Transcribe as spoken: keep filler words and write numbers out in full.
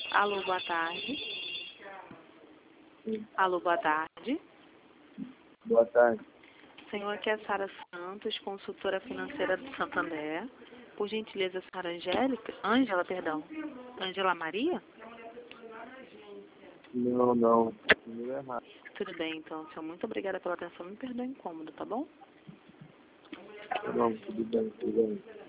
Alô, boa tarde. Sim. Alô, boa tarde. Boa tarde. Senhor, aqui é a Sara Santos, consultora financeira do Santander. Por gentileza, Sara Angélica? Ângela, perdão. Ângela Maria? Não, não. Número errado. Tudo bem, então, senhor. Muito obrigada pela atenção. Me perdoe o incômodo, tá bom? Não, tudo bem, tudo bem.